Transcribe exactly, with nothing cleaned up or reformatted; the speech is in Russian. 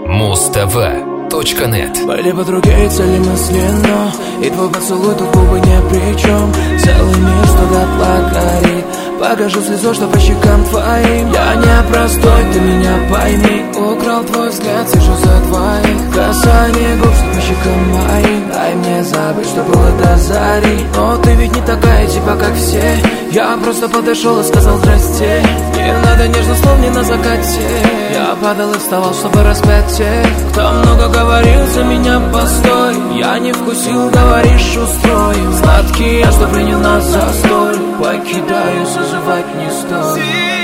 муз тэ вэ точка нет. Были бы другие цели мысли, но и твой поцелуй тут губы ни при чем. Целый мир, что дотла горит. Покажу слезу, что по щекам твоим. Я не простой, ты меня пойми. Украл твой взгляд, сижу за твоих. Касание губ, что по щекам моим. Дай мне забыть, что было до зари. Но ты ведь не такая, типа как все. Я просто подошел и сказал здрасте. Не надо нежных слов, не на закате. Я падал и вставал, чтобы распять тех, кто много говорил за меня, постой. Я не вкусил, говоришь, устроим. Сладкий я, что принял нас за столь. Покидаю, зазывать не стоит.